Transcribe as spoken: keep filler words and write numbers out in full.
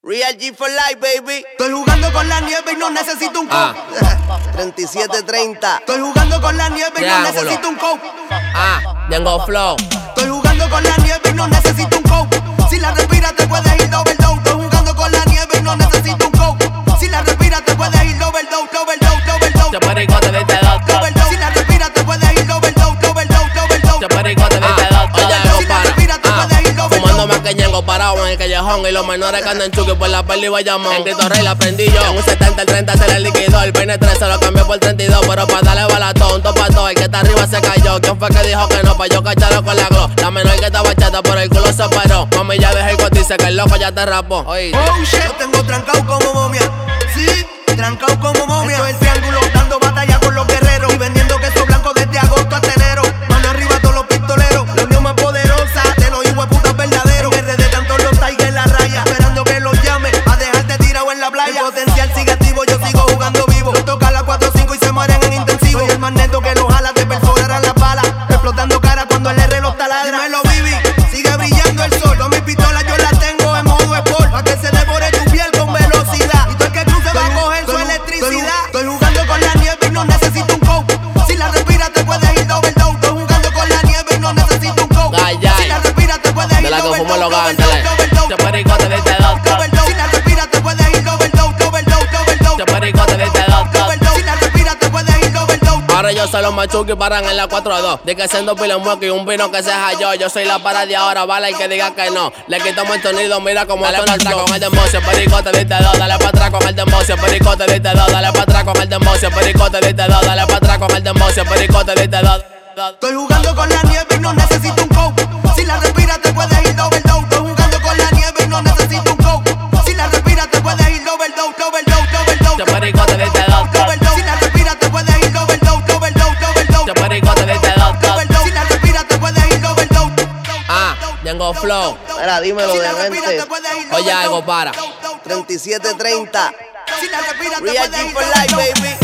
Real G for life, baby. Estoy jugando con la nieve y no necesito un coke. Ah. treinta y siete treinta. Estoy jugando con la nieve y no Triángulo. necesito un coke. Ah, Django Flow. Estoy jugando con la nieve y no necesito un coke. Si la respiras te puedes ir double dose. Estoy jugando con la nieve y no necesito un coke. Si la respiras te puedes ir double dose, double dose, double dose. Yo pericote de este dos. Double dose. Si la respiras te puedes ir double dose, double dose, double dose. Yo pericote de este dos. Oye, algo Si la para. respiras te puedes ir double Fumando dose. más que Ñengo parado en el callejón. Y los menores que andan chuki por la peli Bayamón. En Cristo Rey la aprendí yo. En un setenta, el treinta se le liquidó. El peine tres se lo cambió por treinta y dos. Pero para darle balatón, dos pa' todo. El que está arriba se cayó. ¿Quién fue que dijo que no? Pa' yo cacharlo con la glow. La menor que estaba chata, pero el culo se paró. Mami, ya dejé el cotice que el loco ya te rapó. Oíste. Oh shit, yo tengo trancado como momia. Sí, trancado como momia. Esto es el triángulo, dando batalla con los guerreros. Y vendiendo queso blanco desde agosto hasta enero. Mano arriba todos los pistoleros. La unión más poderosa de los hijueputas verdaderos. En R D tanto los Tigers en la raya. Esperando que los llame a dejarte tirado en la playa. El potencial sigue activo, yo sigo jugando vivo. Los toca a las cuatro o cinco y se mueren en intensivo. Soy el magneto que los jala, te perforará la bala. Explotando cara cuando el R los taladra. Dímelo, Bibi, sigue brillando el sol. Todas mis pistolas yo las tengo en modo sport. Pa' que se devore tu piel con velocidad. Y todo el que cruce va a coger su electricidad. Estoy jugando con la nieve y no necesito un coke. Si la respiras te puedes ir double dose. Estoy jugando con la nieve y no necesito un coke. Ay, ay. Si la respiras te puedes ir De la que double fumo dose, los double ganteles. dose, double dose. Yo pericote de este dos. Double dose. Si la respiras te puedes ir double dose, double dose, double dose. Yo pericote de este dos. Double dose. Si la respiras te puedes ir double dose. Ahora yo soy los machuki paran en la cuatro dos. De que siendo pila mueco y un vino que se halló. Yo soy la para de ahora, vale el que diga que no. Le quitamos el sonido, mira como dale para atrás con el dembocio. Pericote de este dos, dale para atrás con el dembocio. Pericote de este dos, dale para atrás con el dembocio. Pericote de este dos, dale para atrás con el dembocio. Pericote de este dos. Estoy jugando con la nieve y no necesito un coke. Si la respiras te puedes ir double dose. Estoy jugando con la nieve y no necesito un coke. Si la respiras te puedes ir double dose, double dose, double dose. Yo pericote de este dos. Double dose. Si la respiras te puedes ir double dose, double dose, double dose. Yo pericote de este dos. Double dose. Si la respiras te puedes ir double dose. Ah, Django Flow. Mira, dímelo Si de la respiras te mente. puedes ir Oye, double algo dose. para. treinta y siete treinta. Si la respiras te Real puedes G ir for double life, dose. baby.